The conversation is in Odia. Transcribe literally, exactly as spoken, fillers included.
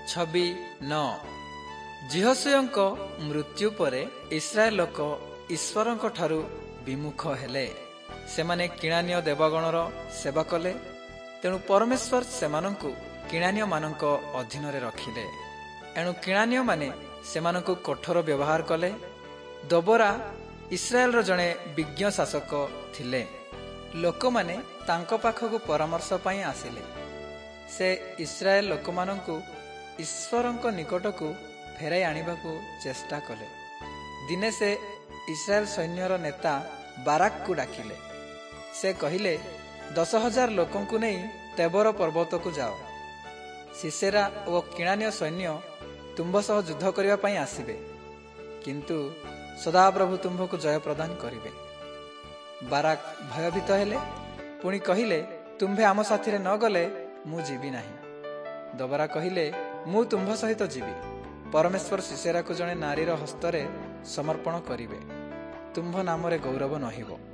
ଛବି ନଅ। ଜିହୋଶୁଆଙ୍କ ମୃତ୍ୟୁ ପରେ ଇସ୍ରାଏଲ ଲୋକ ଈଶ୍ୱରଙ୍କ ଠାରୁ ବିମୁଖ ହେଲେ। ସେମାନେ କିଣାନୀୟ ଦେବଗଣର ସେବା କଲେ। ତେଣୁ ପରମେଶ୍ୱର ସେମାନଙ୍କୁ କିଣାନୀୟମାନଙ୍କ ଅଧୀନରେ ରଖିଲେ। ଏଣୁ କିଣାନୀୟମାନେ ସେମାନଙ୍କୁ କଠୋର ବ୍ୟବହାର କଲେ। ଦୋବରା ଇସ୍ରାଏଲର ଜଣେ ବିଜ୍ଞ ଶାସକ ଥିଲେ। ଲୋକମାନେ ତାଙ୍କ ପାଖକୁ ପରାମର୍ଶ ପାଇଁ ଆସିଲେ। ସେ ଇସ୍ରାଏଲ ଲୋକମାନଙ୍କୁ ଈଶ୍ୱରଙ୍କ ନିକଟକୁ ଫେରାଇ ଆଣିବାକୁ ଚେଷ୍ଟା କଲେ। ଦିନେ ସେ ଇସ୍ରାଏଲ ସୈନ୍ୟର ନେତା ବାରାକକୁ ଡାକିଲେ। ସେ କହିଲେ, ଦଶ ହଜାର ଲୋକଙ୍କୁ ନେଇ ତେବର ପର୍ବତକୁ ଯାଅ। ସିସେରା ଓ କିଣାନୀୟ ସୈନ୍ୟ ତୁମ୍ଭ ସହ ଯୁଦ୍ଧ କରିବା ପାଇଁ ଆସିବେ, କିନ୍ତୁ ସଦାପ୍ରଭୁ ତୁମ୍ଭକୁ ଜୟ ପ୍ରଦାନ କରିବେ। ବାରାକ ଭୟଭୀତ ହେଲେ। ପୁଣି କହିଲେ, ତୁମ୍ଭେ ଆମ ସାଥିରେ ନ ଗଲେ ମୁଁ ଯିବି ନାହିଁ। ଦୋବରା କହିଲେ, ମୁଁ ତୁମ୍ଭ ସହିତ ଯିବି। ପରମେଶ୍ୱର ସିସେରାକୁ ଜଣେ ନାରୀର ହସ୍ତରେ ସମର୍ପଣ କରିବେ। ତୁମ୍ଭ ନାମରେ ଗୌରବ ନହିବ।